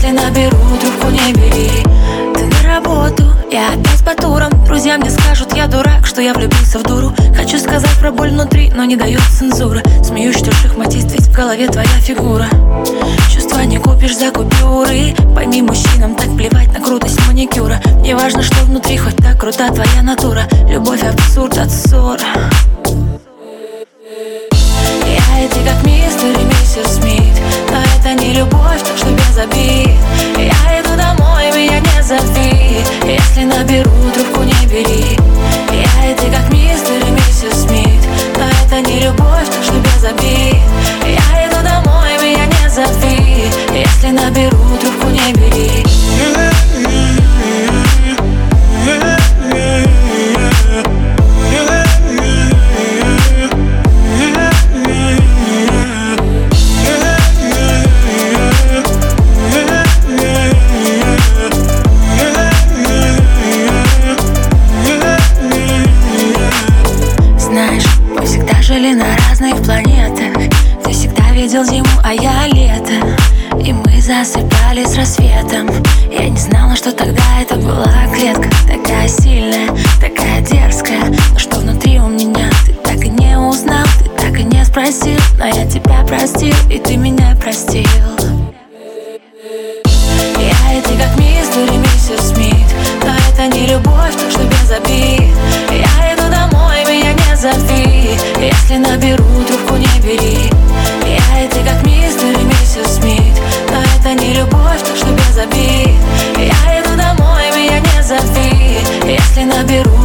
Если наберу, трубку не бери. Ты на работу, я опять по турам. Друзья мне скажут, я дурак, что я влюбился в дуру. Хочу сказать про боль внутри, но не дает цензура. Смеюсь, что шахматист, ведь в голове твоя фигура. Чувства не купишь за купюры. Пойми, мужчинам так плевать на крутость маникюра. Не важно, что внутри, хоть так крута твоя натура. Любовь абсурд от ссора. Я и ты как мистер и миссис Смит, но это не любовь, так что без обид. Я иду домой, меня не зови. Если наберу, трубку не бери. Я и ты как мистер и миссис Смит, но это не любовь, так что без обид. Я иду домой, меня не зови. Если наберу, трубку не бери. Жили на разных планетах. Ты всегда видел зиму, а я лето. И мы засыпали с рассветом. Я не знала, что тогда это была клетка. Такая сильная, такая дерзкая. Но что внутри у меня, ты так и не узнал. Ты так и не спросил, но я тебя простил, и ты меня простил. Я и ты как мистер и миссис Смит, но это не любовь, так что без обид. Я иду домой, меня не зови. Если наберу, трубку не бери. Я и ты как мистер и миссис Смит, но это не любовь, так что без обид. Я иду домой, меня не зови. Если наберу,